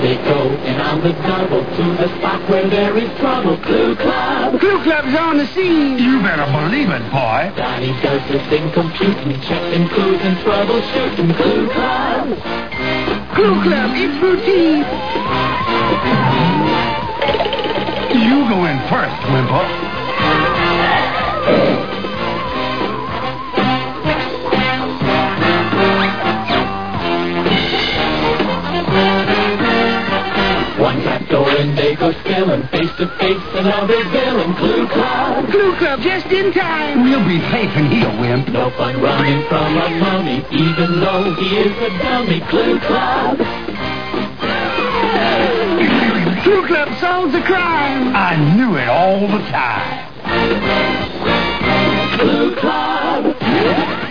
they go, and on the double to the spot where there is trouble. Clue Club. Clue Club's on the scene. You better believe it, boy. Donnie does his thing computing, checking clues and troubleshooting. Clue Club. Clue Club, it's routine. You go in first, Wimple. One trap door and they go spilling, face to face another villain. Clue Club. Clue Club, just in time. We'll be safe in here, Wimp. No fun running from a mummy, even though he is a dummy. Clue Club. Clue Club solves a crime. I knew it all the time. Clue Club.